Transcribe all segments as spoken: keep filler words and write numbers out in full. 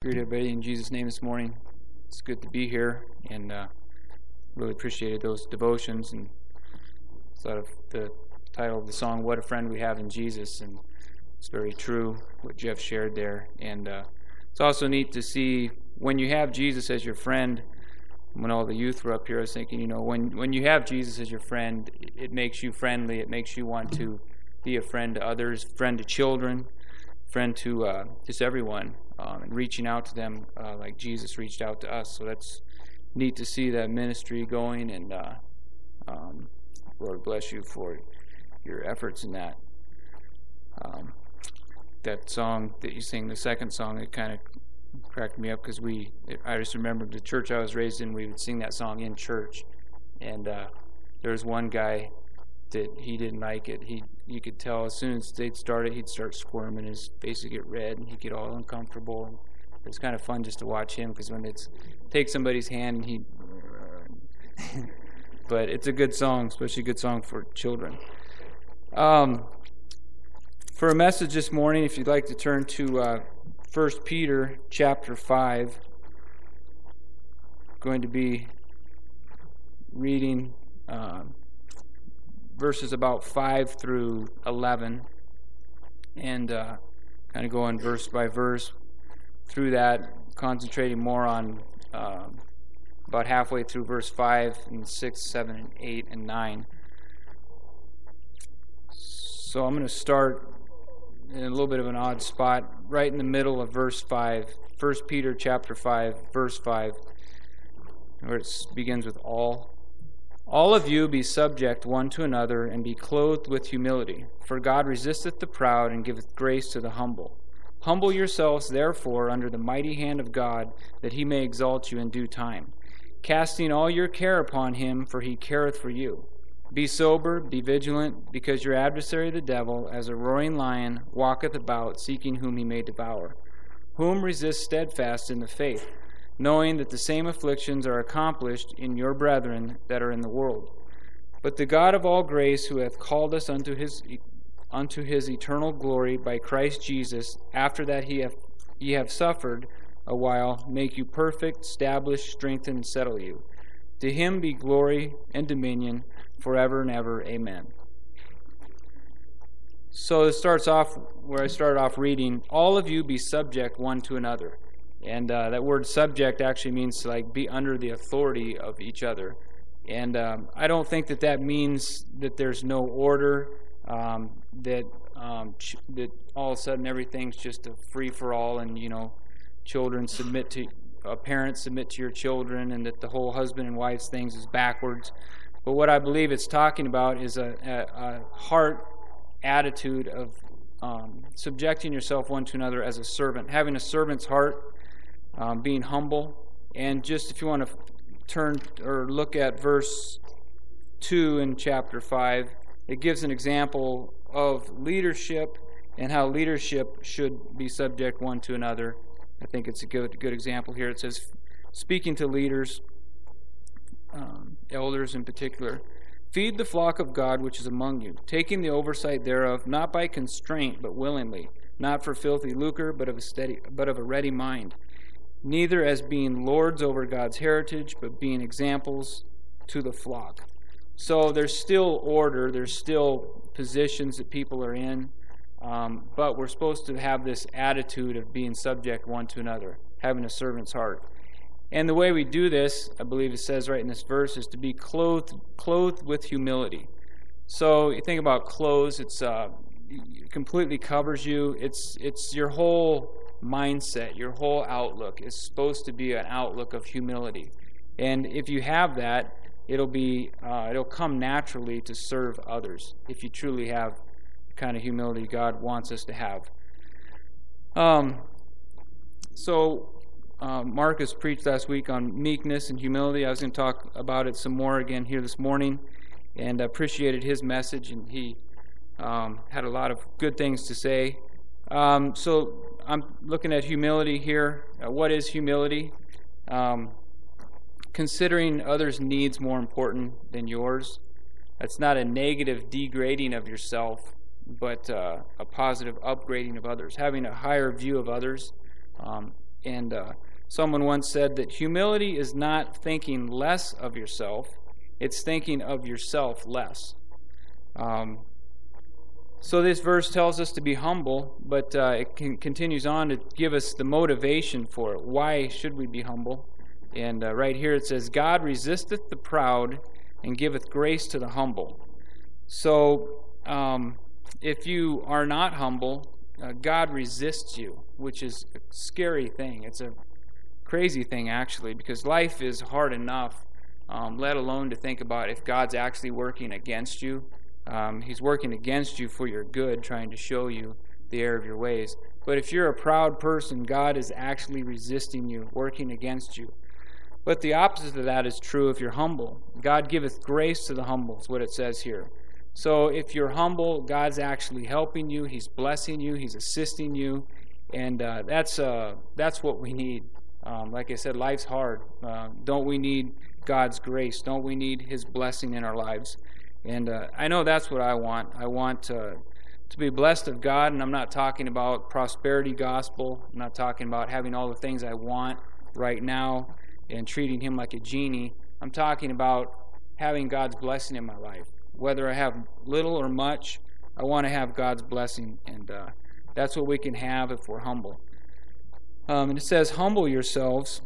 Greet everybody in Jesus' name this morning. It's good to be here, and uh, really appreciated those devotions, and thought of the title of the song, What a Friend We Have in Jesus, and it's very true what Jeff shared there. And uh, it's also neat to see when you have Jesus as your friend. When all the youth were up here, I was thinking, you know, when, when you have Jesus as your friend, it makes you friendly. It makes you want to be a friend to others, friend to children, friend to uh, just everyone, um, and reaching out to them uh, like Jesus reached out to us. So that's neat to see that ministry going, and uh, um, Lord bless you for your efforts in that. Um, that song that you sing, the second song, it kind of cracked me up because we, it, I just remembered the church I was raised in, we would sing that song in church, and uh, there was one guy that he didn't like it. He, you could tell as soon as they'd start it, he'd start squirming, his face would get red, and he'd get all uncomfortable. It was kind of fun just to watch him, because when it's take somebody's hand, and he, but it's a good song, especially a good song for children. Um, for a message this morning, if you'd like to turn to uh, First Peter chapter five, I'm going to be reading um, verses about five through eleven, and uh, kind of going verse by verse through that, concentrating more on um, about halfway through verse five and six, seven, and eight, and nine. So I'm going to start in a little bit of an odd spot, right in the middle of verse five, First Peter chapter five, verse five, where it begins with all. All of you be subject one to another, and be clothed with humility. For God resisteth the proud, and giveth grace to the humble. Humble yourselves, therefore, under the mighty hand of God, that he may exalt you in due time. Casting all your care upon him, for he careth for you. Be sober, be vigilant, because your adversary the devil, as a roaring lion, walketh about, seeking whom he may devour. Whom resist steadfast in the faith, knowing that the same afflictions are accomplished in your brethren that are in the world. But the God of all grace, who hath called us unto his unto his eternal glory by Christ Jesus, after that he hath, ye have suffered a while, make you perfect, establish, strengthen, and settle you. To him be glory and dominion forever and ever. Amen. So it starts off where I started off reading, all of you be subject one to another. And uh, that word subject actually means to like be under the authority of each other. And um, I don't think that that means that there's no order, um, that um, ch- that all of a sudden everything's just a free for all, and you know, children submit to uh, parents submit to your children, and that the whole husband and wives things is backwards. But what I believe it's talking about is a, a, a heart attitude of um, subjecting yourself one to another as a servant, having a servant's heart. Um, being humble. And just if you want to f- turn or look at verse two in chapter five, it gives an example of leadership and how leadership should be subject one to another. I think it's a good good example here. It says, speaking to leaders, um, elders in particular, feed the flock of God which is among you, taking the oversight thereof, not by constraint, but willingly, not for filthy lucre, but of a steady, but of a ready mind. Neither as being lords over God's heritage, but being examples to the flock. So there's still order, there's still positions that people are in, um, but we're supposed to have this attitude of being subject one to another, having a servant's heart. And the way we do this, I believe it says right in this verse, is to be clothed clothed with humility. So you think about clothes, it's uh, it completely covers you. It's it's your whole mindset, your whole outlook is supposed to be an outlook of humility. And if you have that, it'll be uh, it'll come naturally to serve others if you truly have the kind of humility God wants us to have. Um, so uh, Marcus preached last week on meekness and humility. I was going to talk about it some more again here this morning, and appreciated his message, and he um, had a lot of good things to say. Um, so I'm looking at humility here. Uh, what is humility? Um, considering others' needs more important than yours. That's not a negative degrading of yourself, but uh, a positive upgrading of others. Having a higher view of others, um, And uh, someone once said that humility is not thinking less of yourself, it's thinking of yourself less. Um, so this verse tells us to be humble, but uh, it can, continues on to give us the motivation for it. Why should we be humble? And uh, right here it says, God resisteth the proud and giveth grace to the humble. So um, if you are not humble, uh, God resists you, which is a scary thing. It's a crazy thing, actually, because life is hard enough, um, let alone to think about if God's actually working against you. Um, he's working against you for your good, trying to show you the error of your ways. But if you're a proud person, God is actually resisting you, working against you. But the opposite of that is true if you're humble. God giveth grace to the humble, is what it says here. So if you're humble, God's actually helping you. He's blessing you. He's assisting you. And uh, that's uh, that's what we need. Um, like I said, life's hard. Uh, don't we need God's grace? Don't we need His blessing in our lives? And uh, I know that's what I want. I want uh, to be blessed of God, and I'm not talking about prosperity gospel. I'm not talking about having all the things I want right now and treating Him like a genie. I'm talking about having God's blessing in my life. Whether I have little or much, I want to have God's blessing, and uh, that's what we can have if we're humble. Um, and it says, humble yourselves.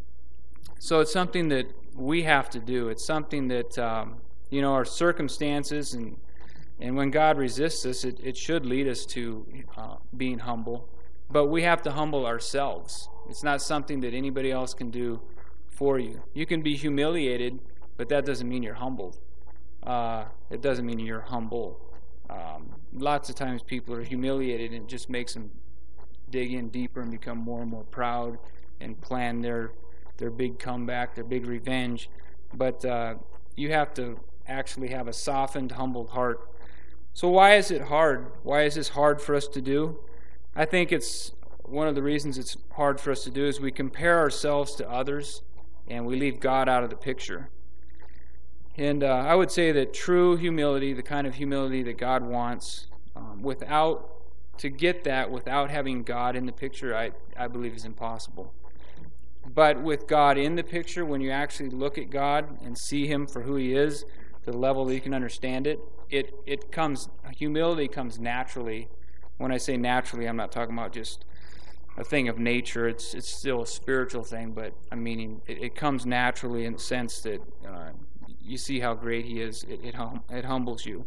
So it's something that we have to do. It's something that, um, you know, our circumstances, and and when God resists us, it, it should lead us to uh, being humble. But we have to humble ourselves. It's not something that anybody else can do for you. You can be humiliated, but that doesn't mean you're humbled. Uh, it doesn't mean you're humble. Um, lots of times people are humiliated, and it just makes them dig in deeper and become more and more proud and plan their their big comeback, their big revenge. But uh, you have to actually have a softened, humbled heart. So why is it hard? Why is this hard for us to do? I think it's one of the reasons it's hard for us to do is we compare ourselves to others, and we leave God out of the picture. And uh, I would say that true humility, the kind of humility that God wants, um, without to get that without having God in the picture, I, I believe is impossible. But with God in the picture, when you actually look at God and see Him for who He is, to the level that you can understand it, it it comes, humility comes naturally. When I say naturally, I'm not talking about just a thing of nature. It's it's still a spiritual thing, but I'm meaning it, it comes naturally in the sense that uh, you see how great He is. It it, hum, it humbles you.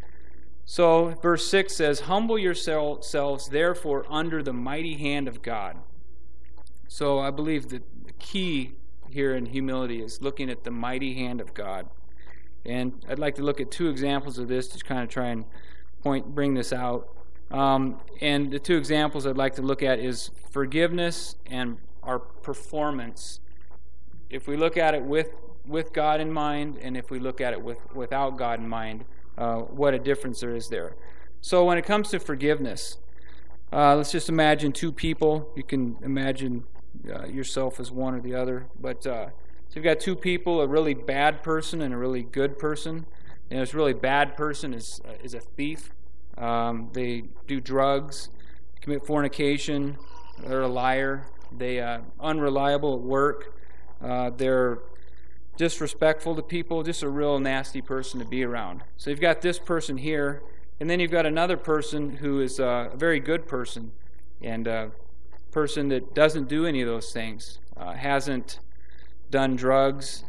So verse six says, humble yourselves therefore under the mighty hand of God. So I believe that the key here in humility is looking at the mighty hand of God. And I'd like to look at two examples of this to kind of try and point, bring this out. Um, and the two examples I'd like to look at is forgiveness and our performance. If we look at it with, with God in mind, and if we look at it with, without God in mind, uh, what a difference there is there. So when it comes to forgiveness, uh, let's just imagine two people. You can imagine uh, yourself as one or the other. But uh, so you've got two people, a really bad person and a really good person. And this really bad person is uh, is a thief. Um, they do drugs, commit fornication, they're a liar, they uh, unreliable at work, uh, they're disrespectful to people, just a real nasty person to be around. So you've got this person here, and then you've got another person who is uh, a very good person, and a person that doesn't do any of those things, uh, hasn't done drugs,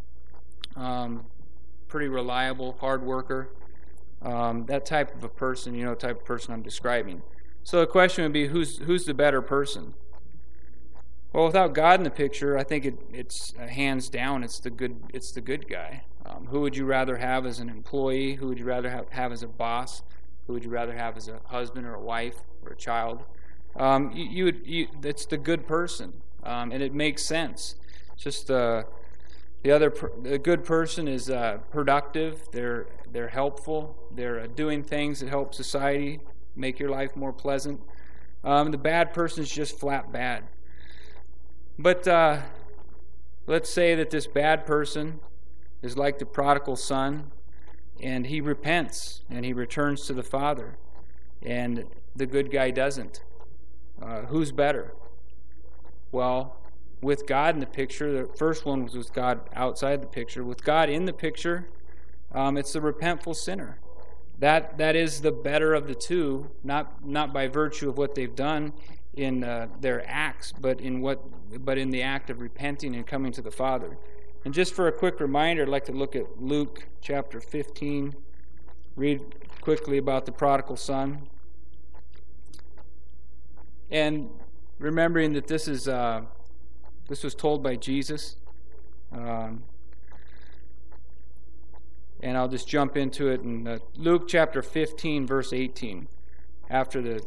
um, pretty reliable, hard worker. Um, that type of a person, you know, the type of person I'm describing. So the question would be, who's who's the better person? Well, without God in the picture, I think it, it's uh, hands down, it's the good, it's the good guy. Um, who would you rather have as an employee? Who would you rather have, have as a boss? Who would you rather have as a husband or a wife or a child? Um, you, you would, you, it's the good person, um, and it makes sense. It's just uh, the other, the good person is uh, productive. They're they're helpful. They're uh, doing things that help society, make your life more pleasant. Um, the bad person is just flat bad. But uh, let's say that this bad person is like the prodigal son, and he repents and he returns to the Father, and the good guy doesn't. Uh, who's better? Well, with God in the picture, the first one was with God outside the picture. With God in the picture, um, it's the repentful sinner. That that is the better of the two, not not by virtue of what they've done in uh, their acts, but in what but in the act of repenting and coming to the Father. And just for a quick reminder, I'd like to look at Luke chapter fifteen. Read quickly about the prodigal son, and remembering that this is uh, this was told by Jesus. Um, And I'll just jump into it in uh, Luke chapter fifteen, verse eighteen. After the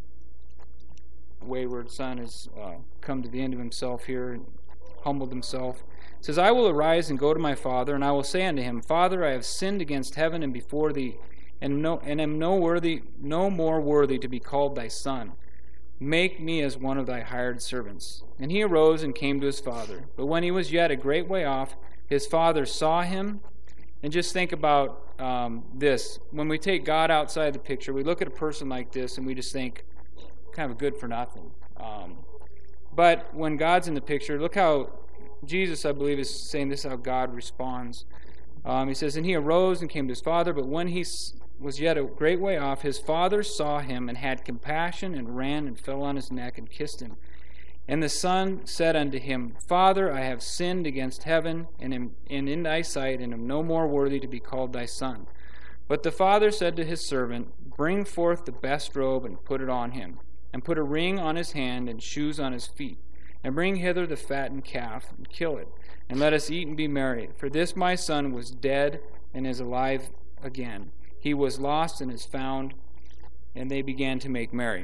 wayward son has uh, come to the end of himself here and humbled himself, it says, I will arise and go to my father, and I will say unto him, Father, I have sinned against heaven and before thee, and no and am no worthy, no more worthy to be called thy son. Make me as one of thy hired servants. And he arose and came to his father. But when he was yet a great way off, his father saw him. And just think about um, this. When we take God outside the picture, we look at a person like this and we just think, kind of good for nothing. Um, but when God's in the picture, look how Jesus, I believe, is saying this is how God responds. Um, he says, and he arose and came to his father, but when he was yet a great way off, his father saw him and had compassion and ran and fell on his neck and kissed him. And the son said unto him, Father, I have sinned against heaven and, am, and in thy sight, and am no more worthy to be called thy son. But the father said to his servant, Bring forth the best robe and put it on him, and put a ring on his hand and shoes on his feet. And bring hither the fattened calf, and kill it, and let us eat and be merry. For this my son was dead and is alive again. He was lost and is found. And they began to make merry.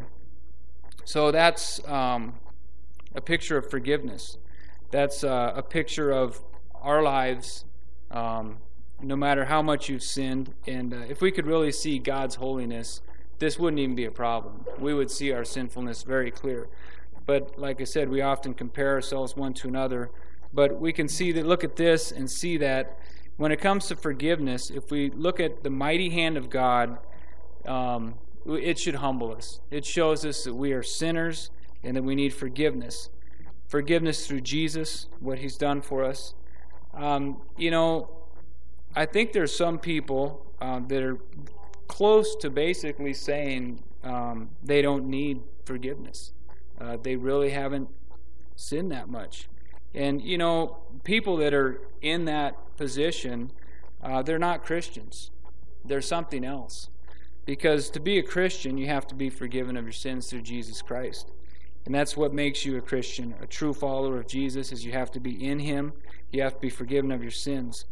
So that's um, a picture of forgiveness. That's uh, a picture of our lives, um, no matter how much you've sinned. And uh, if we could really see God's holiness, this wouldn't even be a problem. We would see our sinfulness very clear. But like I said, we often compare ourselves one to another. But we can see that, look at this and see that when it comes to forgiveness, if we look at the mighty hand of God, um, it should humble us. It shows us that we are sinners and that we need forgiveness. Forgiveness through Jesus, what he's done for us. Um, you know, I think there's some people uh, that are close to basically saying um, they don't need forgiveness. Uh, they really haven't sinned that much. And, you know, people that are in that position, uh, they're not Christians. They're something else. Because to be a Christian, you have to be forgiven of your sins through Jesus Christ. And that's what makes you a Christian. A true follower of Jesus is you have to be in him. You have to be forgiven of your sins.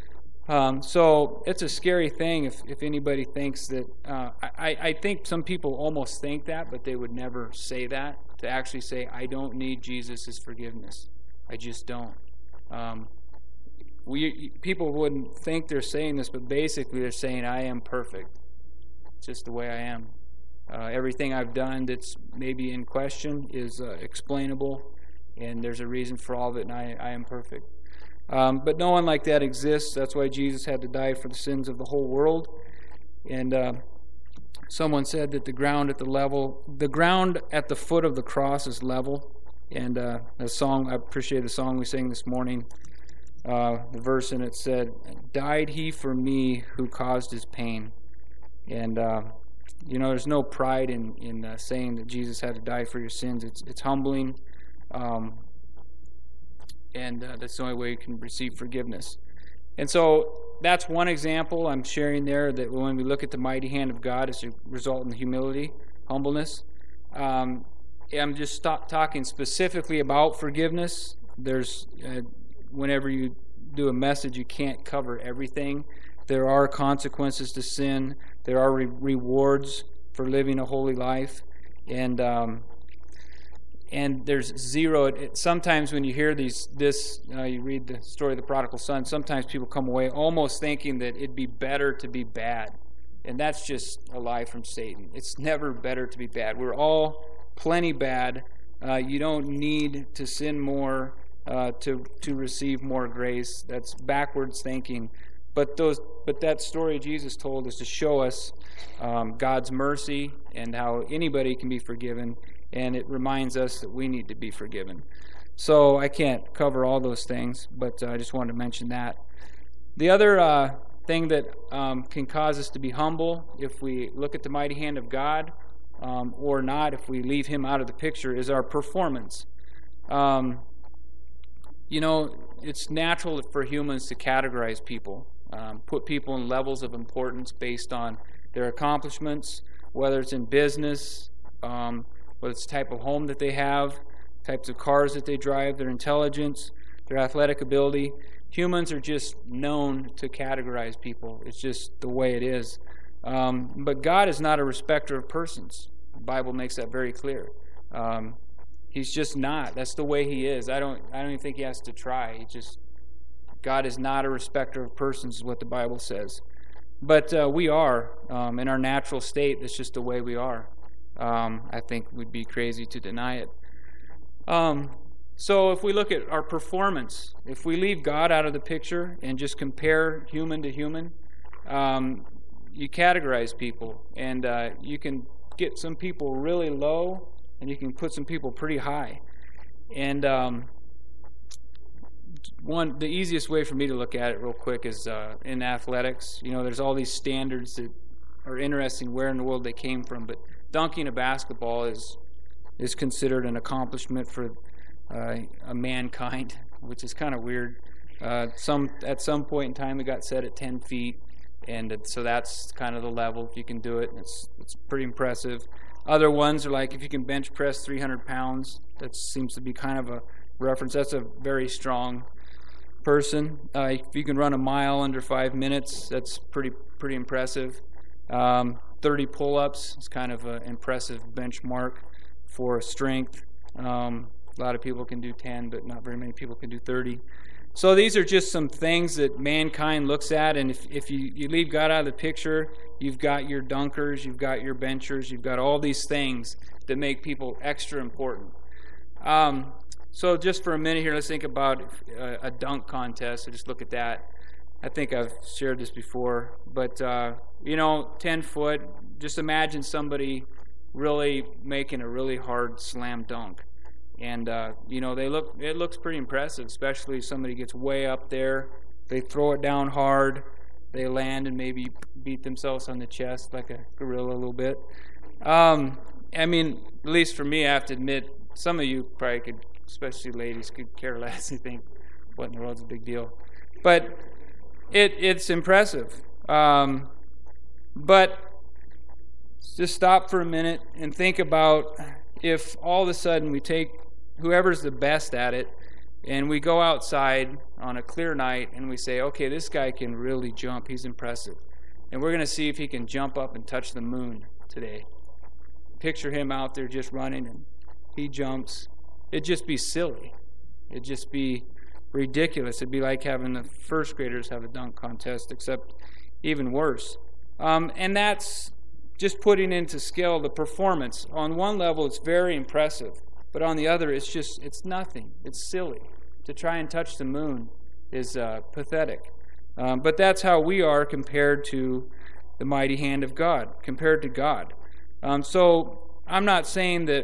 Um, so it's a scary thing if, if anybody thinks that... Uh, I, I think some people almost think that, but they would never say that. To actually say, I don't need Jesus' forgiveness. I just don't. Um, we people wouldn't think they're saying this, but basically they're saying, I am perfect. It's just the way I am. Uh, everything I've done that's maybe in question is uh, explainable, and there's a reason for all of it, and I, I am perfect. Um, but no one like that exists. That's why Jesus had to die for the sins of the whole world. And uh, someone said that the ground at the level, the ground at the foot of the cross is level. And uh, the song, I appreciate the song we sang this morning. Uh, the verse in it said, "Died he for me who caused his pain." And uh, you know, there's no pride in in uh, saying that Jesus had to die for your sins. It's it's humbling, um, and uh, that's the only way you can receive forgiveness. And so that's one example I'm sharing there. That when we look at the mighty hand of God, it's a result in humility, humbleness. Um, I'm just stop talking specifically about forgiveness. There's uh, whenever you do a message, you can't cover everything. There are consequences to sin. There are re- rewards for living a holy life, and um, and there's zero. It, sometimes when you hear these, this, uh, you read the story of the prodigal son. Sometimes people come away almost thinking that it'd be better to be bad, and that's just a lie from Satan. It's never better to be bad. We're all plenty bad. Uh, you don't need to sin more uh, to to receive more grace. That's backwards thinking. But those, but that story Jesus told is to show us um, God's mercy and how anybody can be forgiven. and it reminds us that we need to be forgiven. So I can't cover all those things, but uh, I just wanted to mention that. The other uh, thing that um, can cause us to be humble if we look at the mighty hand of God, um, or not, if we leave him out of the picture, is our performance. Um, you know, it's natural for humans to categorize people, um, put people in levels of importance based on their accomplishments, whether it's in business, um, whether it's the type of home that they have, types of cars that they drive, their intelligence, their athletic ability. Humans are just known to categorize people. It's just the way it is. Um, but God is not a respecter of persons. The Bible makes that very clear. Um, he's just not. That's the way he is. I don't. I don't even think he has to try. He just. God is not a respecter of persons, is what the Bible says. But uh, we are um, in our natural state. That's just the way we are. Um, I think we'd be crazy to deny it. Um, so if we look at our performance, if we leave God out of the picture and just compare human to human, um, you categorize people, and uh, you can get some people really low, and you can put some people pretty high. And um, one, the easiest way for me to look at it real quick is uh, in athletics. You know, there's all these standards that are interesting where in the world they came from, but dunking a basketball is is considered an accomplishment for uh, a mankind, which is kind of weird. Uh, some at some point in time, it got set at ten feet, and it, so that's kind of the level. If you can do it, it's it's pretty impressive. Other ones are like if you can bench press three hundred pounds. That seems to be kind of a reference. That's a very strong person. Uh, if you can run a mile under five minutes, that's pretty pretty impressive. Um, thirty pull-ups is kind of an impressive benchmark for strength. Um, a lot of people can do ten, but not very many people can do thirty. So these are just some things that mankind looks at, and if, if you, you leave God out of the picture, you've got your dunkers, you've got your benchers, you've got all these things that make people extra important. Um, so just for a minute here, let's think about a, a dunk contest. So just look at that. I think I've shared this before, but uh, you know, ten foot, just imagine somebody really making a really hard slam dunk. And, uh, you know, they look. it looks pretty impressive, especially if somebody gets way up there. They throw it down hard. They land and maybe beat themselves on the chest like a gorilla a little bit. Um, I mean, at least for me, I have to admit, some of you probably could, especially ladies, could care less and think, what in the world's a big deal? But it it's impressive. Um, but just stop for a minute and think about if all of a sudden we take whoever's the best at it and we go outside on a clear night and we say, okay, this guy can really jump. He's impressive. And we're going to see if he can jump up and touch the moon today. Picture him out there just running and he jumps. It'd just be silly. It'd just be ridiculous. It'd be like having the first graders have a dunk contest, except even worse. Um, and that's just putting into scale the performance. On one level, it's very impressive, but on the other, it's just, it's nothing. It's silly. To try and touch the moon is uh, pathetic. Um, but that's how we are compared to the mighty hand of God, compared to God. Um, so I'm not saying that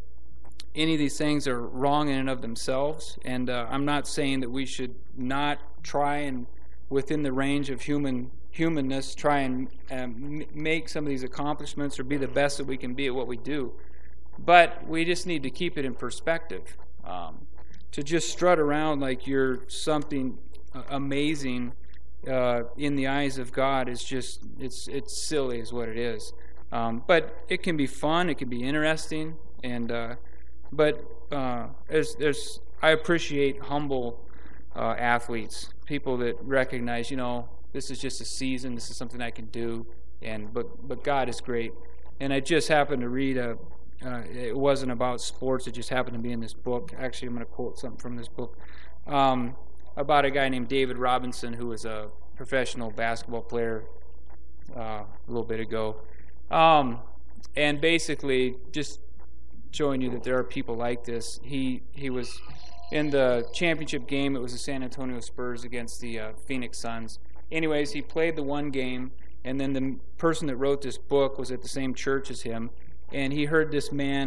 any of these things are wrong in and of themselves, and uh, I'm not saying that we should not try and, within the range of human humanness, try and um, make some of these accomplishments or be the best that we can be at what we do. But we just need to keep it in perspective. Um, to just strut around like you're something uh, amazing uh, in the eyes of God is just, it's it's silly is what it is. Um, but it can be fun, it can be interesting, and uh, but uh, there's, there's, I appreciate humble uh, athletes, people that recognize, you know, this is just a season. This is something I can do, and but but God is great. And I just happened to read a. Uh, it wasn't about sports. It just happened to be in this book. Actually, I'm going to quote something from this book um, about a guy named David Robinson, who was a professional basketball player uh, a little bit ago, um, and basically just showing you that there are people like this. He he was in the championship game. It was the San Antonio Spurs against the uh, Phoenix Suns. Anyways, he played the one game, and then the person that wrote this book was at the same church as him, and he heard this man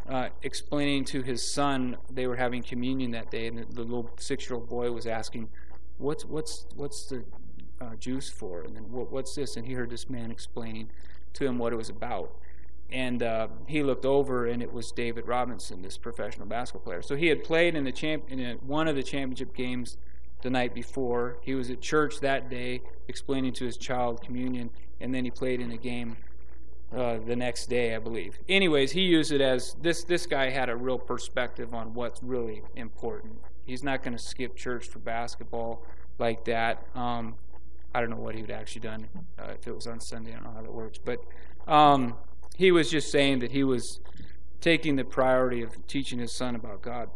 uh, explaining to his son, they were having communion that day, and the, the little six-year-old boy was asking, "What's what's what's the uh, juice for? And then what, what's this?" And he heard this man explaining to him what it was about. And uh, he looked over, and it was David Robinson, this professional basketball player. So he had played in the champ in a, one of the championship games the night before. He was at church that day explaining to his child communion, and then he played in a game uh, the next day, I believe. Anyways, he used it as this this guy had a real perspective on what's really important. He's not going to skip church for basketball like that. Um, I don't know what he would actually done uh, if it was on Sunday. I don't know how that works. But um, he was just saying that he was taking the priority of teaching his son about God.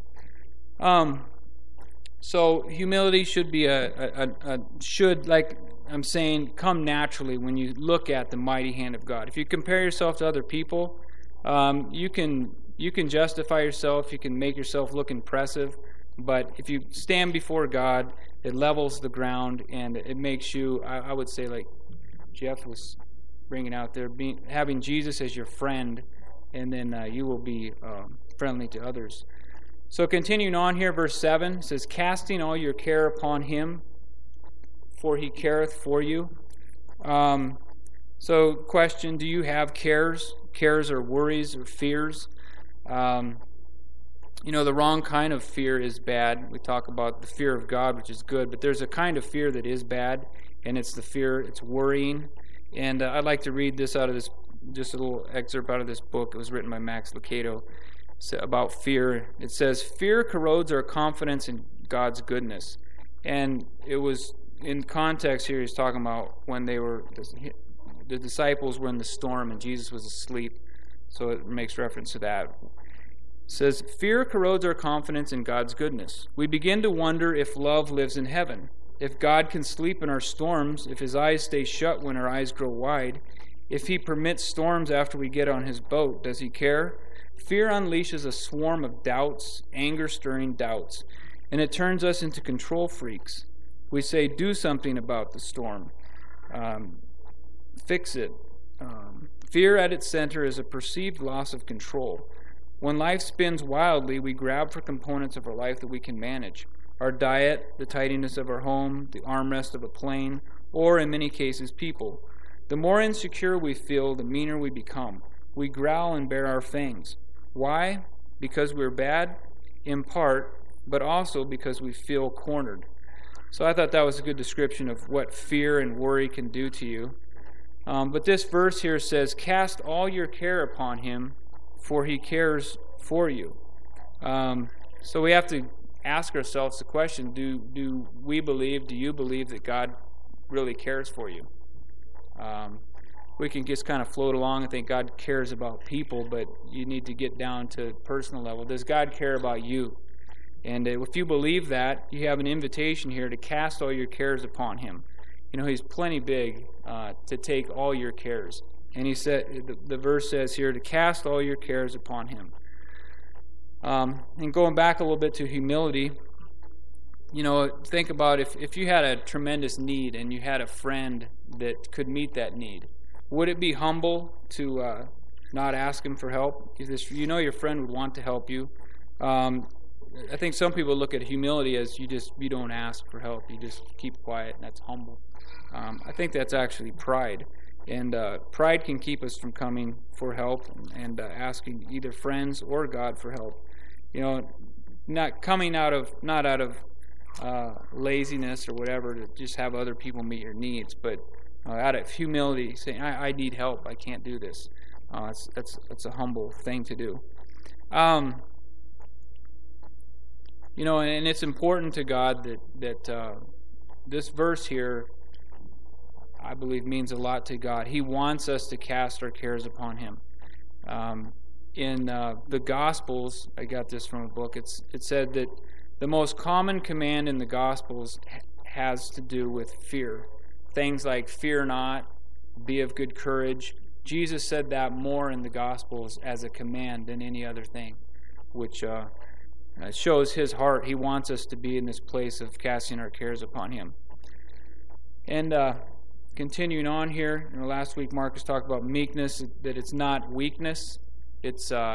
Um, so humility should be a, a, a, a should, like I'm saying, come naturally when you look at the mighty hand of God. If you compare yourself to other people, um, you can you can justify yourself, you can make yourself look impressive, but if you stand before God, it levels the ground and it makes you, I, I would say, like Jeff was bringing out there, being, having Jesus as your friend, and then uh, you will be um, friendly to others. So continuing on here, verse seven says, "Casting all your care upon him, for he careth for you." Um, so question, do you have cares? Cares or worries or fears? Um, you know, the wrong kind of fear is bad. We talk about the fear of God, which is good, but there's a kind of fear that is bad, and it's the fear, it's worrying. And uh, I'd like to read this out of this, just a little excerpt out of this book. It was written by Max Lucado about fear. It says, "Fear corrodes our confidence in God's goodness." And it was, in context here, he's talking about when they were, the disciples were in the storm and Jesus was asleep. So it makes reference to that. It says, "Fear corrodes our confidence in God's goodness. We begin to wonder if love lives in heaven. If God can sleep in our storms, if his eyes stay shut when our eyes grow wide, if he permits storms after we get on his boat, does he care? Fear unleashes a swarm of doubts, anger-stirring doubts, and it turns us into control freaks. We say, do something about the storm. Um, fix it. Um, fear at its center is a perceived loss of control. When life spins wildly, we grab for components of our life that we can manage. Our diet, the tidiness of our home, the armrest of a plane, or in many cases, people. The more insecure we feel, the meaner we become. We growl and bare our fangs. Why? Because we're bad? In part, but also because we feel cornered. So I thought that was a good description of what fear and worry can do to you. Um, but this verse here says, "Cast all your care upon him, for he cares for you." Um, so we have to ask ourselves the question, do do we believe, do you believe that God really cares for you? Um, we can just kind of float along and think God cares about people, but you need to get down to personal level. Does God care about you? And if you believe that, you have an invitation here to cast all your cares upon him. You know, he's plenty big uh, to take all your cares. And he said, the, the verse says here, to cast all your cares upon him. Um, and going back a little bit to humility, you know, think about if, if you had a tremendous need and you had a friend that could meet that need. Would it be humble to uh, not ask him for help? Because you know your friend would want to help you. Um, I think some people look at humility as you just you don't ask for help. You just keep quiet, and that's humble. Um, I think that's actually pride. And uh, pride can keep us from coming for help and uh, asking either friends or God for help. You know, not coming out of not out of uh, laziness or whatever to just have other people meet your needs, but uh, out of humility, saying, I, I need help. I can't do this. Uh, that's, that's, that's a humble thing to do. Um, you know, and, and it's important to God that, that uh, this verse here, I believe, means a lot to God. He wants us to cast our cares upon him. Um, in uh, the Gospels, I got this from a book, it's it said that the most common command in the Gospels has to do with fear. Things like fear not, be of good courage. Jesus said that more in the Gospels as a command than any other thing, which uh, shows his heart. He wants us to be in this place of casting our cares upon him. And uh, continuing on here, you know, last week Marcus talked about meekness, that it's not weakness. It's uh,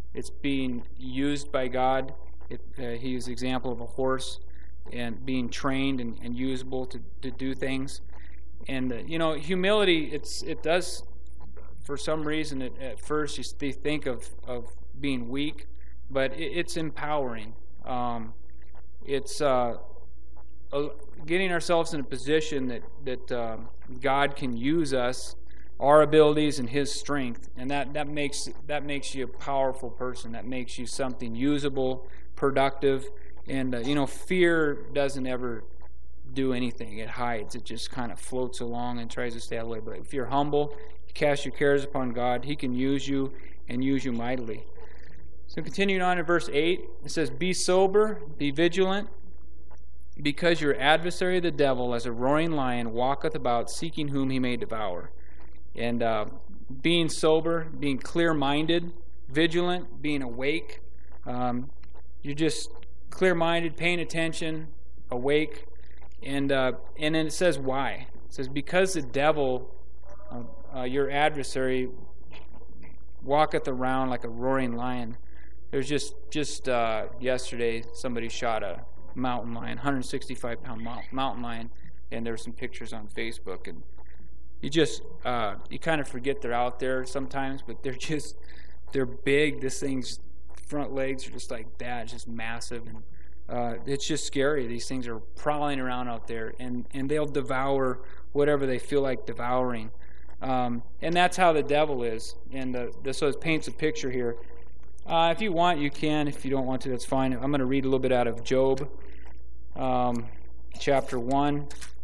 it's being used by God. It, uh, he is an example of a horse and being trained and, and usable to, to do things. And, uh, you know, humility, it's it does, for some reason, it, at first you th- think of, of being weak, but it, it's empowering. Um, it's uh, uh, getting ourselves in a position that, that uh, God can use us, our abilities and His strength, and that, that makes that makes you a powerful person. That makes you something usable, productive, and uh, you know, fear doesn't ever do anything. It hides. It just kind of floats along and tries to stay out of the way. But if you're humble, you cast your cares upon God, He can use you and use you mightily. So continuing on in verse eight, it says, "Be sober, be vigilant, because your adversary the devil, as a roaring lion, walketh about, seeking whom he may devour." And uh, being sober, being clear-minded, vigilant, being awake. Um, you're just clear-minded, paying attention, awake. And uh, and then it says why. It says, because the devil, uh, uh, your adversary, walketh around like a roaring lion. There's just, just uh, yesterday, somebody shot a mountain lion, one hundred sixty-five pound mountain lion, and there were some pictures on Facebook, and you just, uh, you kind of forget they're out there sometimes, but they're just, they're big. This thing's front legs are just like that, just massive, and uh, it's just scary. These things are prowling around out there, and, and they'll devour whatever they feel like devouring. Um, and that's how the devil is. And uh, this so it paints a picture here. Uh, if you want, you can. If you don't want to, that's fine. I'm going to read a little bit out of Job, um, chapter one.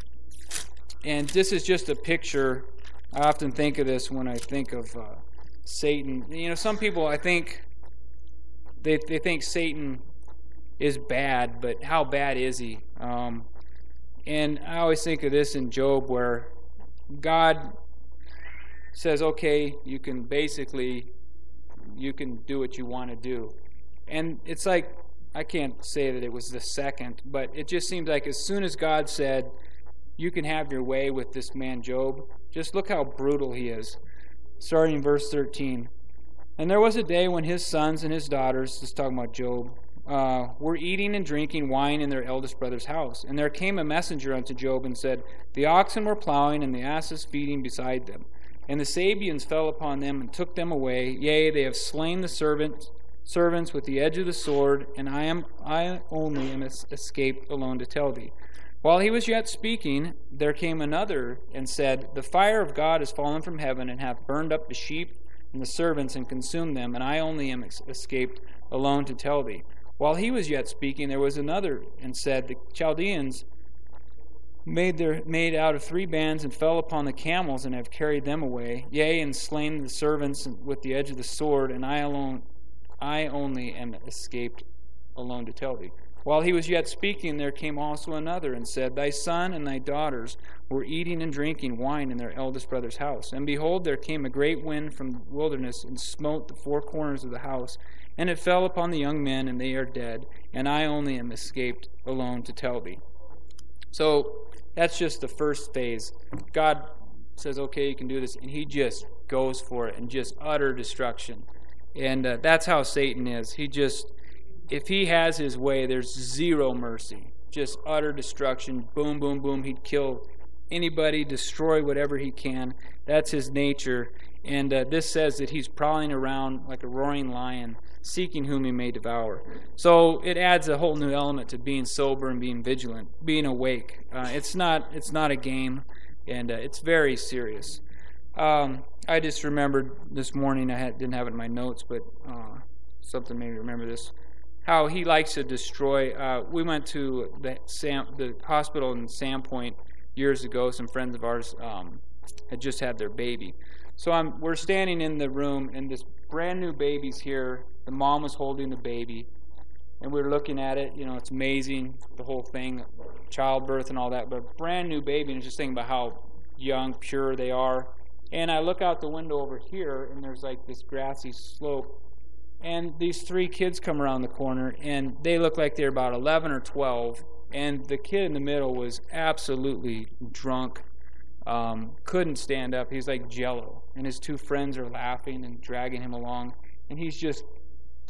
And this is just a picture. I often think of this when I think of uh, Satan. You know, some people, I think, they they think Satan is bad, but how bad is he? Um, and I always think of this in Job, where God says, okay, you can basically, you can do what you want to do. And it's like, I can't say that it was the second, but it just seems like as soon as God said, you can have your way with this man Job, just look how brutal he is. Starting in verse thirteen. "And there was a day when his sons and his daughters," this is talking about Job, uh, "were eating and drinking wine in their eldest brother's house. And there came a messenger unto Job and said, The oxen were plowing and the asses feeding beside them. And the Sabeans fell upon them and took them away. Yea, they have slain the servant, servants with the edge of the sword, and I am I only am escaped alone to tell thee. While he was yet speaking, there came another and said, The fire of God is fallen from heaven, and hath burned up the sheep and the servants, and consumed them, and I only am escaped alone to tell thee. While he was yet speaking, there was another and said, The Chaldeans made their made out of three bands, and fell upon the camels, and have carried them away, yea, and slain the servants with the edge of the sword, and I alone I only am escaped alone to tell thee. While he was yet speaking, there came also another, and said, Thy son and thy daughters were eating and drinking wine in their eldest brother's house. And behold, there came a great wind from the wilderness, and smote the four corners of the house, and it fell upon the young men, and they are dead, and I only am escaped alone to tell thee." So that's just the first phase. God says, okay, you can do this, and he just goes for it, and just utter destruction. And uh, that's how Satan is. He just, if he has his way, there's zero mercy. Just utter destruction. Boom, boom, boom. He'd kill anybody, destroy whatever he can. That's his nature. And uh, this says that he's prowling around like a roaring lion, seeking whom he may devour. So it adds a whole new element to being sober and being vigilant, being awake. Uh, it's not it's not a game, and uh, it's very serious. Um, I just remembered this morning, I had, didn't have it in my notes, but uh, something made me remember this, how he likes to destroy. Uh, we went to the, Sam, the hospital in Sandpoint years ago. Some friends of ours um, had just had their baby. So I'm, we're standing in the room, and this brand new baby's here. The mom was holding the baby, and we were looking at it. You know, it's amazing, the whole thing, childbirth and all that, but brand new baby, and just thinking about how young, pure they are. And I look out the window over here, and there's like this grassy slope, and these three kids come around the corner, and they look like they're about eleven or twelve, and the kid in the middle was absolutely drunk, um, couldn't stand up. He's like jello, and his two friends are laughing and dragging him along, and he's just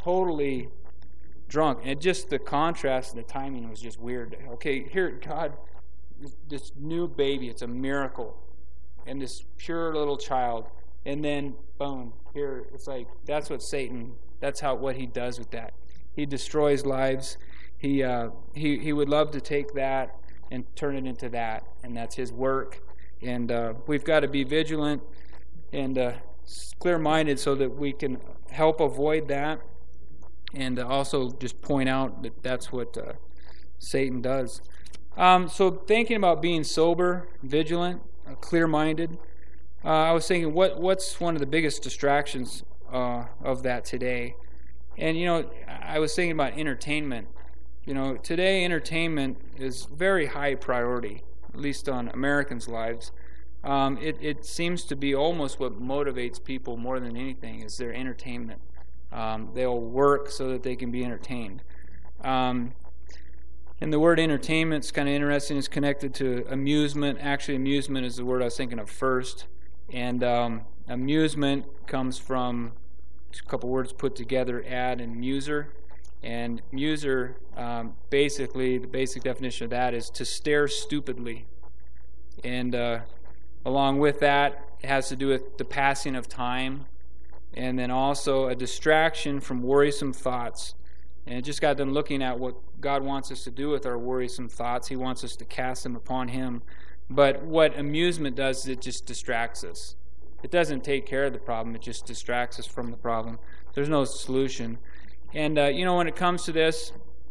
totally drunk. And just the contrast and the timing was just weird. Okay, here, God, this new baby, it's a miracle. And this pure little child. And then, boom, here, it's like, that's what Satan, that's how what he does with that. He destroys lives. He, uh, he, he would love to take that and turn it into that. And that's his work. And uh, we've got to be vigilant and uh, clear-minded so that we can help avoid that. And uh, also just point out that that's what uh, Satan does. Um, so thinking about being sober, vigilant, uh, clear-minded, uh, I was thinking, what what's one of the biggest distractions uh, of that today? And, you know, I was thinking about entertainment. You know, today entertainment is very high priority, at least on Americans' lives. Um, it, it seems to be almost what motivates people more than anything is their entertainment. Um, they'll work so that they can be entertained. Um, and the word entertainment is kind of interesting. It's connected to amusement. Actually, amusement is the word I was thinking of first. And um, amusement comes from a couple words put together, ad and muser. And muser, um, basically, the basic definition of that is to stare stupidly. And uh, along with that, it has to do with the passing of time. And then also a distraction from worrisome thoughts. And it just got them looking at what God wants us to do with our worrisome thoughts. He wants us to cast them upon Him. But what amusement does is it just distracts us. It doesn't take care of the problem. It just distracts us from the problem. There's no solution. And, uh, you know, when it comes to this,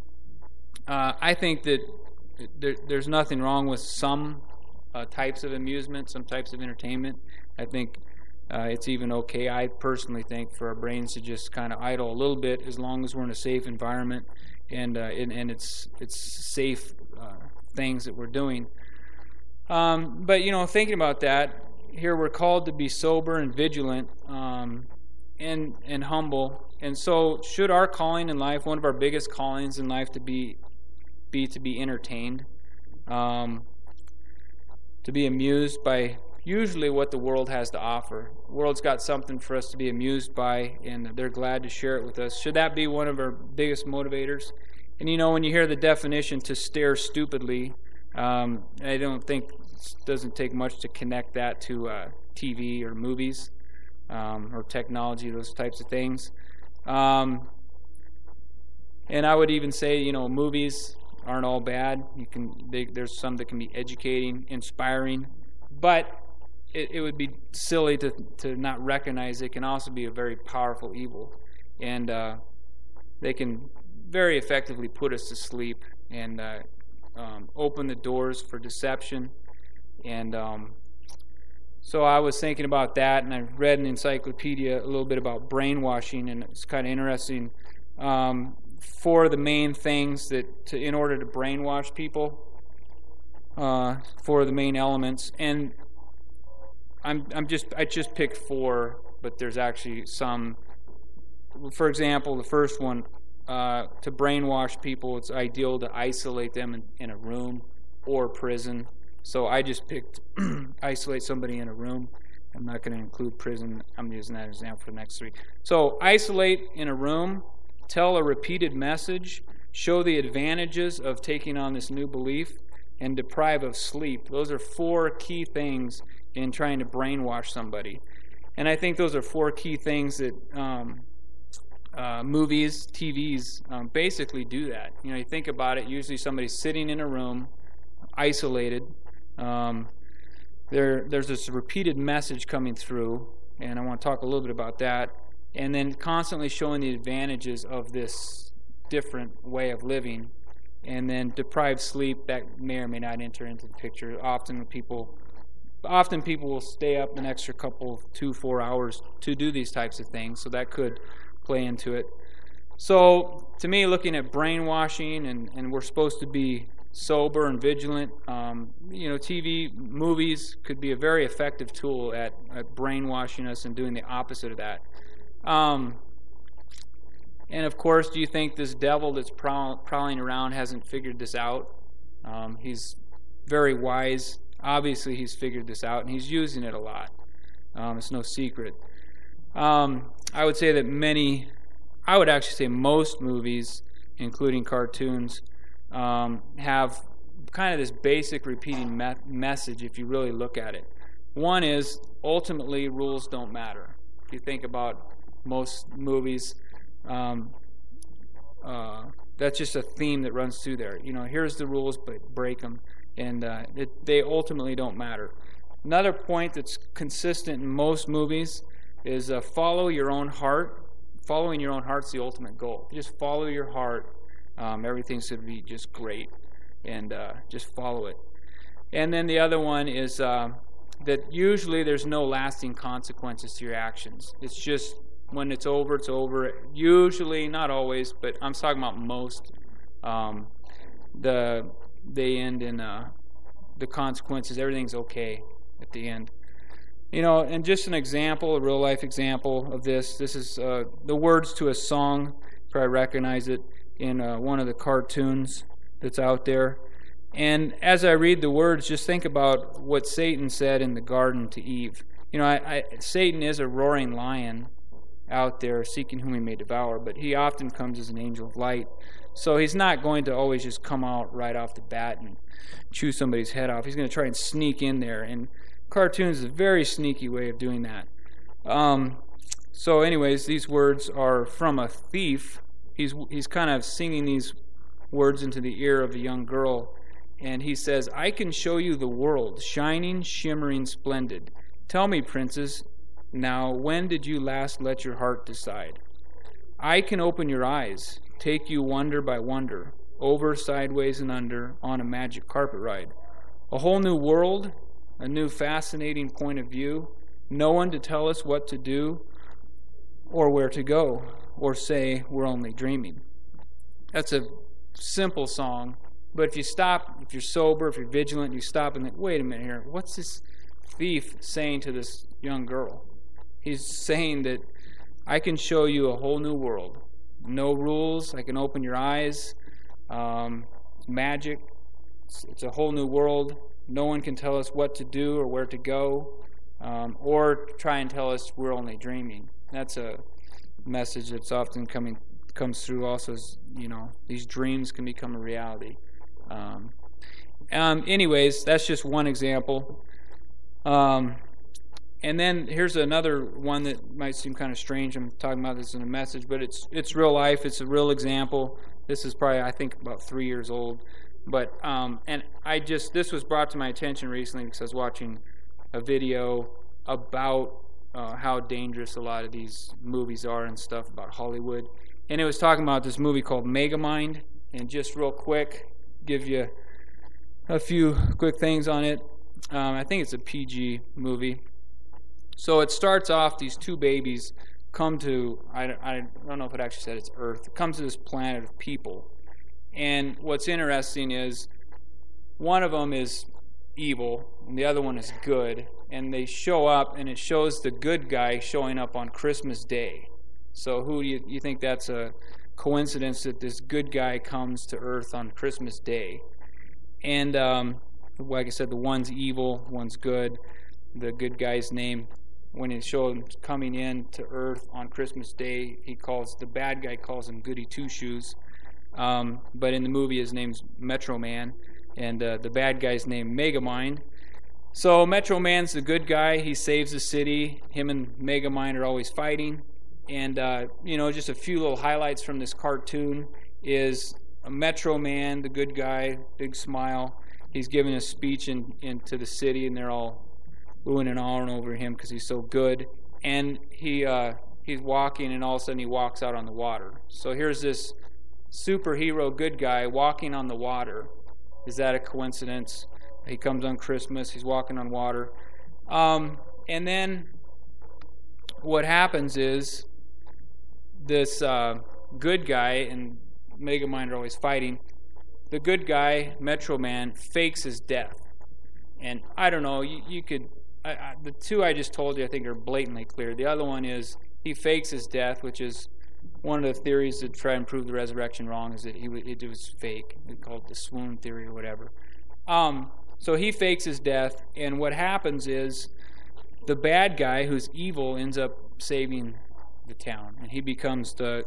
uh, I think that there, there's nothing wrong with some uh, types of amusement, some types of entertainment. I think Uh, it's even okay, I personally think, for our brains to just kind of idle a little bit as long as we're in a safe environment and uh, and, and it's it's safe uh, things that we're doing. Um, but, you know, thinking about that, here we're called to be sober and vigilant um, and and humble. And so should our calling in life, one of our biggest callings in life, to be be to be entertained, um, to be amused by usually what the world has to offer. The world's got something for us to be amused by, and they're glad to share it with us. Should that be one of our biggest motivators? And, you know, when you hear the definition, to stare stupidly, um, I don't think it doesn't take much to connect that to uh, T V or movies um, or technology, those types of things. Um, and I would even say, you know, movies aren't all bad. You can they, there's some that can be educating, inspiring, but It, it would be silly to to not recognize it can also be a very powerful evil, and uh, they can very effectively put us to sleep and uh, um, open the doors for deception. And um, so I was thinking about that, and I read an encyclopedia a little bit about brainwashing, and it's kind of interesting. Um, four of the main things that to, in order to brainwash people, uh, four of the main elements, and I'm I'm just I just picked four, but there's actually some. For example, the first one, uh, to brainwash people, it's ideal to isolate them in, in a room or prison. So I just picked isolate somebody in a room. I'm not going to include prison. I'm using that as an example for the next three. So isolate in a room, tell a repeated message, show the advantages of taking on this new belief, and deprive of sleep. Those are four key things in trying to brainwash somebody. And I think those are four key things that um, uh, movies, T Vs um, basically do that. You know, you think about it, usually somebody's sitting in a room, isolated. Um, there, there's this repeated message coming through, and I want to talk a little bit about that. And then constantly showing the advantages of this different way of living. And then deprived sleep, that may or may not enter into the picture. Often when people Often people will stay up an extra couple, two, four hours to do these types of things, so that could play into it. So, to me, looking at brainwashing, and, and we're supposed to be sober and vigilant, um, you know, T V, movies could be a very effective tool at, at brainwashing us and doing the opposite of that. Um, and, of course, do you think this devil that's prowl, prowling around hasn't figured this out? Um, he's very wise. Obviously, he's figured this out, and he's using it a lot. Um, it's no secret. Um, I would say that many I would actually say most movies, including cartoons, um, have kind of this basic repeating me- message if you really look at it. One is, ultimately, rules don't matter. If you think about most movies, um, uh, that's just a theme that runs through there. You know, here's the rules, but break them, and uh, it, they ultimately don't matter. Another point that's consistent in most movies is uh, follow your own heart. Following your own heart's the ultimate goal. Just follow your heart. Um, everything's going to be just great, and uh, just follow it. And then the other one is uh, that usually there's no lasting consequences to your actions. It's just when it's over, it's over. Usually, not always, but I'm talking about most. Um, the they end in uh, the consequences. Everything's okay at the end. You know, and just an example, a real life example of this. This is uh, the words to a song. You probably recognize it in uh, one of the cartoons that's out there. And as I read the words, just think about what Satan said in the garden to Eve. You know, I, I, Satan is a roaring lion out there seeking whom he may devour, but he often comes as an angel of light. So he's not going to always just come out right off the bat and chew somebody's head off. He's going to try and sneak in there. And cartoons is a very sneaky way of doing that. Um, so anyways, these words are from a thief. He's he's kind of singing these words into the ear of a young girl. And he says, I can show you the world, shining, shimmering, splendid. Tell me, princess, now when did you last let your heart decide? I can open your eyes, take you wonder by wonder, over, sideways, and under, on a magic carpet ride. A whole new world, a new fascinating point of view, no one to tell us what to do or where to go, or say we're only dreaming. That's a simple song, but if you stop, if you're sober, if you're vigilant, you stop and think, wait a minute here, what's this thief saying to this young girl? He's saying that I can show you a whole new world. No rules, I can open your eyes, um, it's magic, it's, it's a whole new world. No one can tell us what to do or where to go, um, or try and tell us we're only dreaming. That's a message that's often coming comes through also, as, you know, these dreams can become a reality. Um, um, anyways, that's just one example. Um, and then here's another one that might seem kind of strange. I'm talking about this in a message, but it's it's real life. It's a real example. This is probably, I think, about three years old. But, um, and I just, this was brought to my attention recently because I was watching a video about uh, how dangerous a lot of these movies are and stuff about Hollywood. And it was talking about this movie called Megamind. And just real quick, give you a few quick things on it. Um, I think it's a P G movie. So it starts off, these two babies come to, I, I don't know if it actually said it's Earth, it comes to this planet of people. And what's interesting is one of them is evil and the other one is good. And they show up, and it shows the good guy showing up on Christmas Day. So who do you, you think that's a coincidence that this good guy comes to Earth on Christmas Day? And um, like I said, the one's evil, one's good. The good guy's name, when he showed him coming in to Earth on Christmas Day, he calls, the bad guy calls him Goody Two-Shoes. Um, but in the movie, his name's Metro Man, and uh, the bad guy's named Megamind. So Metro Man's the good guy. He saves the city. Him and Megamind are always fighting. And, uh, you know, just a few little highlights from this cartoon is a Metro Man, the good guy, big smile. He's giving a speech in, into the city, and they're all oohing and ahhing over him because he's so good. And he uh, he's walking, and all of a sudden he walks out on the water. So here's this superhero good guy walking on the water. Is that a coincidence? He comes on Christmas, he's walking on water. Um, and then what happens is this uh, good guy and Megamind are always fighting. The good guy, Metro Man, fakes his death. And I don't know, you, you could, I, I, the two I just told you I think are blatantly clear. The other one is he fakes his death, which is one of the theories that try and prove the resurrection wrong, is that he it was fake. We call it the swoon theory or whatever. Um, so he fakes his death, and what happens is the bad guy who's evil ends up saving the town, and he becomes the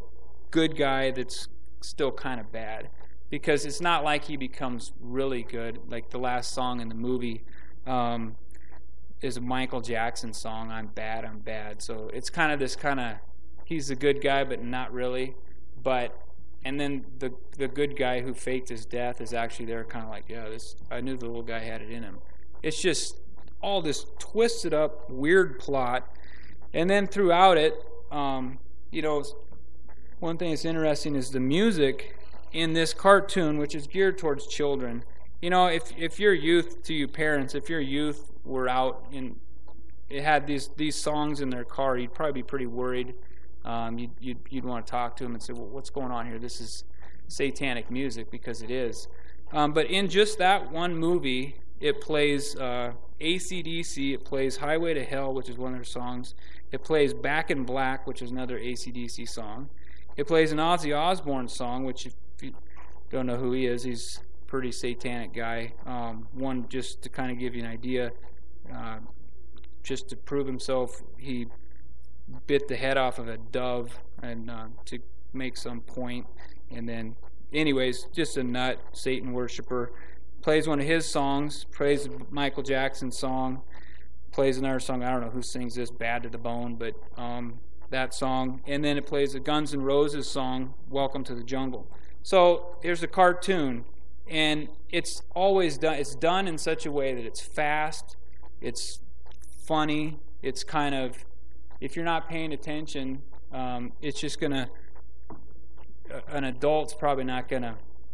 good guy that's still kind of bad, because it's not like he becomes really good. Like the last song in the movie um, is a Michael Jackson song, I'm Bad, I'm Bad. So it's kind of this kind of, he's a good guy, but not really. But, and then the the good guy who faked his death is actually there kind of like, yeah, this, I knew the little guy had it in him. It's just all this twisted up, weird plot. And then throughout it, um, you know, one thing that's interesting is the music in this cartoon, which is geared towards children. You know, if if your youth, to you parents, if your youth were out and it had these these songs in their car, you'd probably be pretty worried. Um, you'd, you'd you'd want to talk to them and say, well, what's going on here? This is satanic music, because it is. Um, but in just that one movie, it plays uh, A C D C, it plays Highway to Hell, which is one of their songs. It plays Back in Black, which is another A C D C song. It plays an Ozzy Osbourne song, which if you don't know who he is, he's a pretty satanic guy. Um, one, just to kind of give you an idea, uh, just to prove himself, he bit the head off of a dove and uh, to make some point. And then, anyways, just a nut, Satan worshiper. Plays one of his songs, plays Michael Jackson's song, plays another song, I don't know who sings this, Bad to the Bone, but um, that song. And then it plays a Guns N' Roses song, Welcome to the Jungle. So here's a cartoon, and it's always done, it's done in such a way that it's fast, it's funny, it's kind of, if you're not paying attention, um, it's just going to, an adult's probably not going to,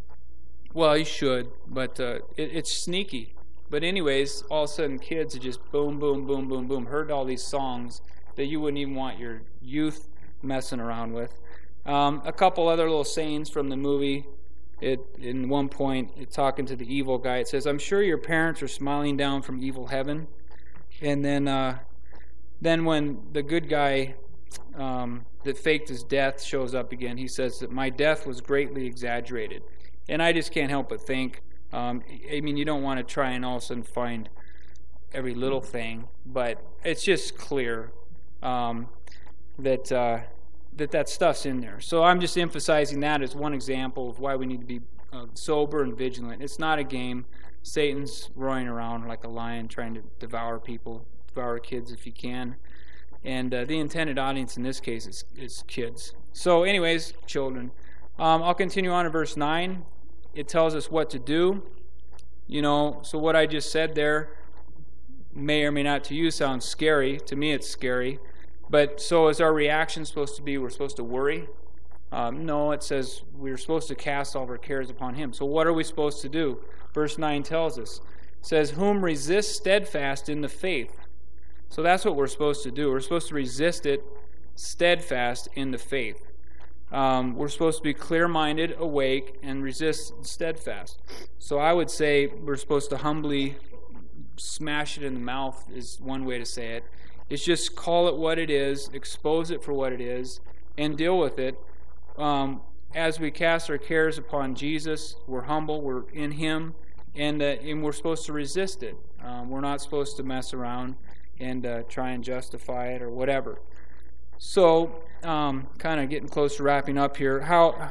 well, you should, but uh, it, it's sneaky. But anyways, all of a sudden kids are just boom, boom, boom, boom, boom, heard all these songs that you wouldn't even want your youth messing around with. Um, a couple other little sayings from the movie. It, in one point, it's talking to the evil guy. It says, I'm sure your parents are smiling down from evil heaven. And then uh, then when the good guy um, that faked his death shows up again, he says that my death was greatly exaggerated. And I just can't help but think, um, I mean, you don't want to try and all of a sudden find every little thing, but it's just clear um, that uh, that that stuff's in there. So I'm just emphasizing that as one example of why we need to be uh, sober and vigilant. It's not a game. Satan's roaring around like a lion trying to devour people, devour kids if he can. And uh, the intended audience in this case is, is kids. So anyways, children. Um, I'll continue on to verse nine. It tells us what to do. You know, so what I just said there may or may not to you sound scary. To me it's scary. But so is our reaction supposed to be we're supposed to worry? Um, no, it says we're supposed to cast all of our cares upon him. So what are we supposed to do? Verse nine tells us. It says, whom resist steadfast in the faith. So that's what we're supposed to do. We're supposed to resist it steadfast in the faith. Um, we're supposed to be clear-minded, awake, and resist steadfast. So I would say we're supposed to humbly smash it in the mouth is one way to say it. It's just call it what it is, expose it for what it is, and deal with it. Um, as we cast our cares upon Jesus, we're humble, we're in him, and, uh, and we're supposed to resist it. Um, we're not supposed to mess around and uh, try and justify it or whatever. So, um, kind of getting close to wrapping up here. How,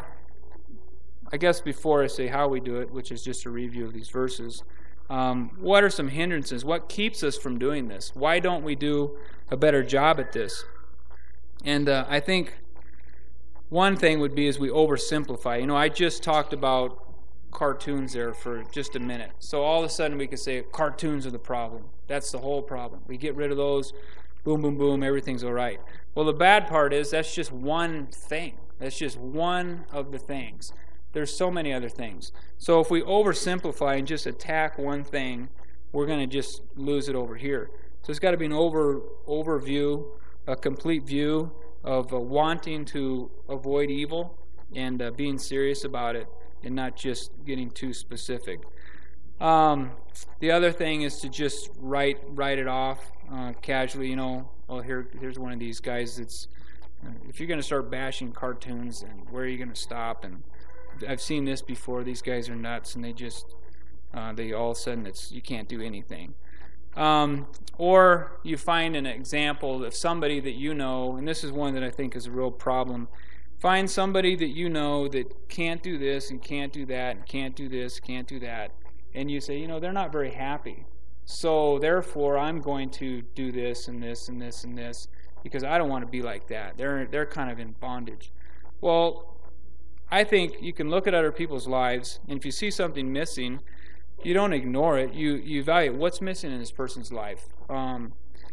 I guess before I say how we do it, which is just a review of these verses, um, what are some hindrances? What keeps us from doing this? Why don't we do a better job at this? And uh, I think one thing would be is we oversimplify. You know, I just talked about cartoons there for just a minute. So all of a sudden we could say cartoons are the problem. That's the whole problem. We get rid of those, boom, boom, boom, everything's all right. Well, the bad part is that's just one thing. That's just one of the things. There's so many other things. So if we oversimplify and just attack one thing, we're going to just lose it over here. So it's got to be an over overview, a complete view of uh, wanting to avoid evil and uh, being serious about it and not just getting too specific. Um, the other thing is to just write write it off uh, casually. You know, oh here here's one of these guys that's. Uh, if you're going to start bashing cartoons, and where are you going to stop? And I've seen this before. These guys are nuts, and they just uh, they all of a sudden it's you can't do anything. Um, or you find an example of somebody that you know, and this is one that I think is a real problem. Find somebody that you know that can't do this and can't do that and can't do this, can't do that. And you say, you know, they're not very happy. So therefore, I'm going to do this and this and this and this because I don't want to be like that. They're they're kind of in bondage. Well, I think you can look at other people's lives, and if you see something missing, you don't ignore it. You you evaluate what's missing in this person's life. Um,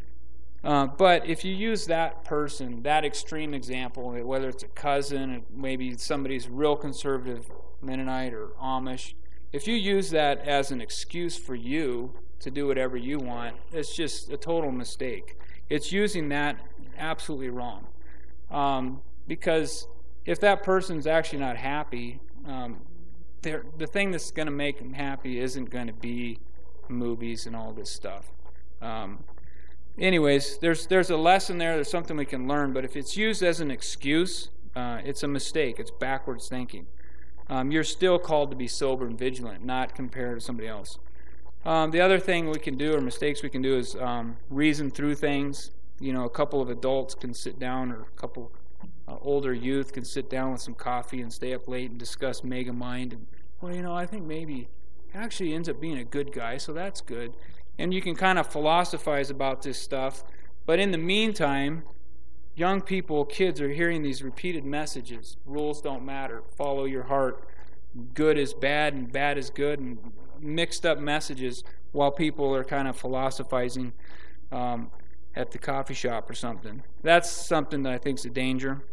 uh, but if you use that person, that extreme example, whether it's a cousin, or maybe somebody's real conservative Mennonite or Amish, if you use that as an excuse for you to do whatever you want, it's just a total mistake. It's using that absolutely wrong. Um, because if that person's actually not happy, um, the thing that's going to make them happy isn't going to be movies and all this stuff. Um, anyways, there's there's a lesson there. There's something we can learn. But if it's used as an excuse, uh, it's a mistake. It's backwards thinking. Um, you're still called to be sober and vigilant, not compare to somebody else. Um, the other thing we can do, or mistakes we can do, is um, reason through things. You know, a couple of adults can sit down, or a couple uh, older youth can sit down with some coffee and stay up late and discuss Megamind. And, well, you know, I think maybe he actually ends up being a good guy, so that's good. And you can kind of philosophize about this stuff. But in the meantime, young people, kids are hearing these repeated messages. Rules don't matter. Follow your heart. Good is bad and bad is good, and mixed up messages while people are kind of philosophizing um, at the coffee shop or something. That's something that I think is a danger.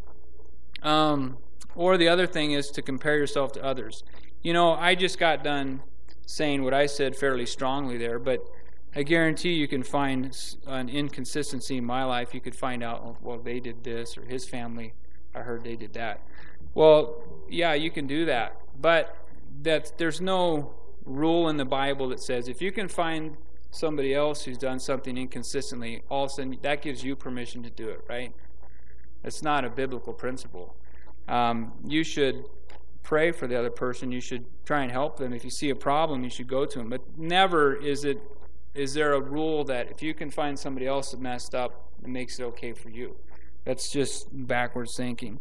Um, or the other thing is to compare yourself to others. You know, I just got done saying what I said fairly strongly there, but I guarantee you can find an inconsistency in my life. You could find out, oh, well, they did this, or his family, I heard they did that. Well, yeah, you can do that, but that there's no rule in the Bible that says if you can find somebody else who's done something inconsistently, all of a sudden that gives you permission to do it, right? It's not a biblical principle. Um, you should pray for the other person. You should try and help them. If you see a problem, you should go to them. But never is it is there a rule that if you can find somebody else that messed up, it makes it okay for you. That's just backwards thinking.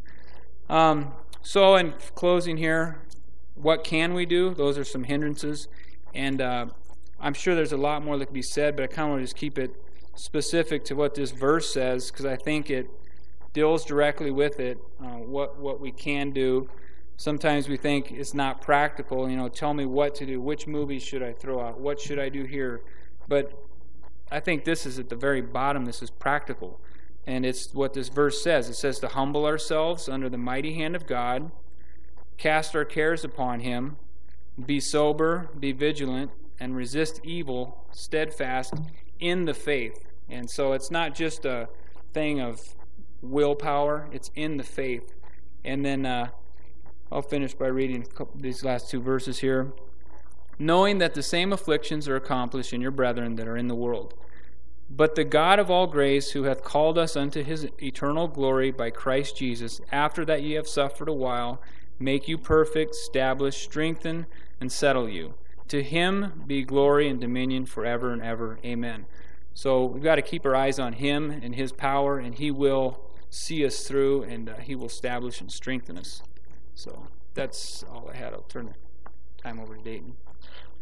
Um, so in closing here, what can we do? Those are some hindrances. And uh, I'm sure there's a lot more that can be said, but I kind of want to just keep it specific to what this verse says, because I think it deals directly with it, uh, what what we can do. Sometimes we think it's not practical. You know, tell me what to do. Which movies should I throw out? What should I do here? But I think this is at the very bottom. This is practical. And it's what this verse says. It says to humble ourselves under the mighty hand of God, cast our cares upon Him, be sober, be vigilant, and resist evil, steadfast in the faith. And so it's not just a thing of willpower, it's in the faith. And then uh, I'll finish by reading these last two verses here. Knowing that the same afflictions are accomplished in your brethren that are in the world. But the God of all grace, who hath called us unto His eternal glory by Christ Jesus, after that ye have suffered a while, make you perfect, establish, strengthen, and settle you. To Him be glory and dominion forever and ever. Amen. So we've got to keep our eyes on Him and His power, and He will see us through, and uh, He will establish and strengthen us. So that's all I had. I'll turn the time over to Dayton.